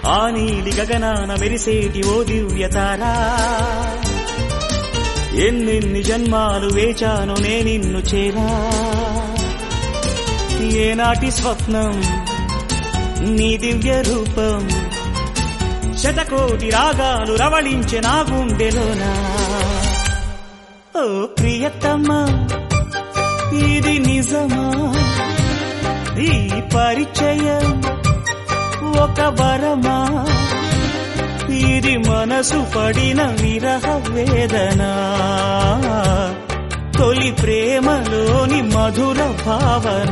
ఆ నీలి గగనాన మెరిసేటి ఓ దివ్యతారా, ఎన్నెన్ని జన్మాలు వేచాను నే నిన్ను చేరా. ఏనాటి స్వప్నం నీ దివ్య రూపం, శతకోటి రాగాలు రవళించే నా గుండెలోనా. ఓ ప్రియతమా ఇది నిజమా, ఈ పరిచయం ఒక వరమా, ఇది మనసు పడిన విరహ వేదన, తొలి ప్రేమలోని మధుర భావన.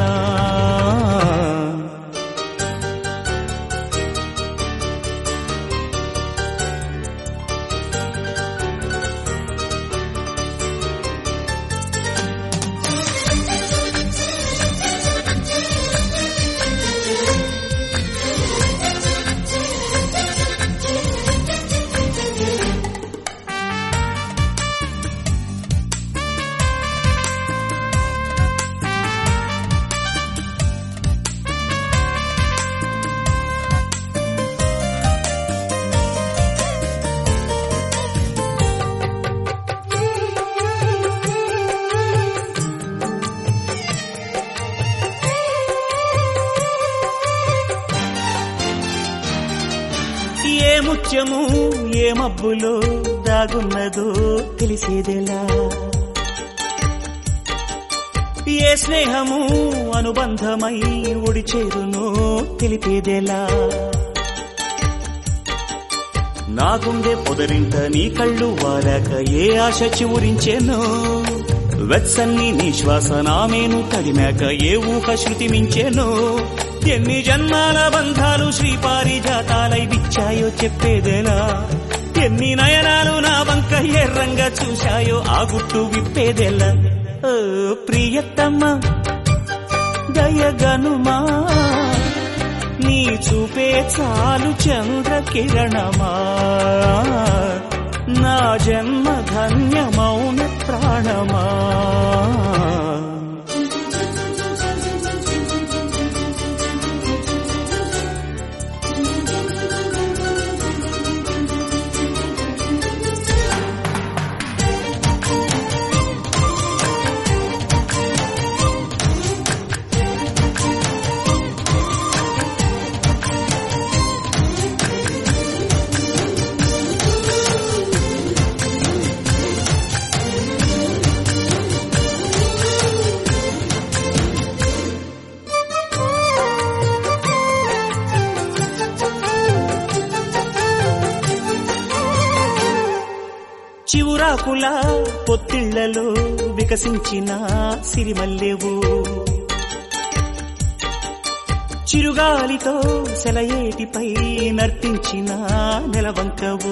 ఏ ముత్యము ఏ మబ్బులో దాగున్నదో తెలిసేదెలా, ఏ స్నేహము అనుబంధమై ఒడి చేరునో తెలిపేదెలా. నా గుండె పొదరింట నీ కళ్ళు వారాక ఏ ఆశ చివురించెనో, వెత్సన్ని నీ శ్వాస నామేను తడిమాక ఏ ఊహ శృతి మించెనో. ఎన్ని జన్మాల బంధాలు శ్రీపారిజాతాలై విచ్చాయో చెప్పేదేలా, ఎన్ని నయనాలు నా వంక ఎర్రంగా చూశాయో ఆ గుట్టు విప్పేదెలా. ఓ ప్రియతమా దయగనుమా, నీ చూపే చాలు చంద్రకిరణమా, నా జన్మ ధన్యమౌన ప్రాణమా. చివురాకుల పొత్తిళ్లలో వికసించిన సిరిమల్లెవు, చిరుగాలితో సెలయేటిపై నర్తించిన నెలవంకవు.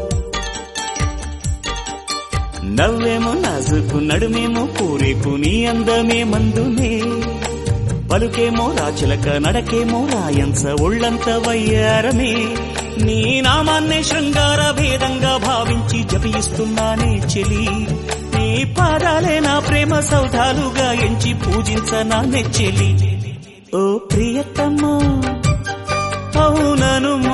నవ్వేమో నాజుకు నడుమేమో పూరేకు నీ అందమే మందునే, పలుకేమో రాచిలక నడకేమో రాయంస ఒళ్ళంత వయ్యారమే. నీ నామాన్నే శృంగార భేదంగా భావించి జపిస్తున్నానే చెలి, నీ పాదాలే నా ప్రేమ సౌధాలుగా ఎంచి పూజించనా నెచ్చెలి. ఓ ప్రియతమా అవుననుమా,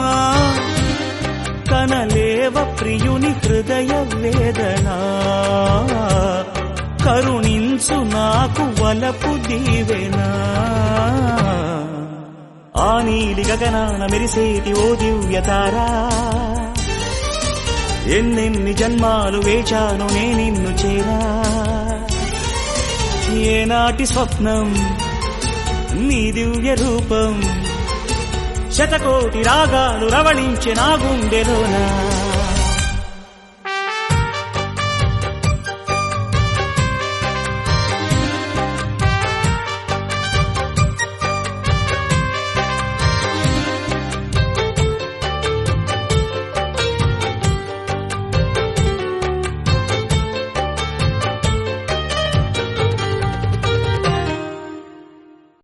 కనలేవ ప్రియుని హృదయ వేదన, కరుణించు నాకు వలపు దీవెనా. ఆ నీలి గగనాన మెరిసేటి ఓ దివ్యతారా, ఎన్నెన్ని జన్మాలు వేచాను నే నిన్ను చేరా. ఏనాటి స్వప్నం నీ దివ్య రూపం, శతకోటి రాగాలు రవళించే నా గుండెలోనా.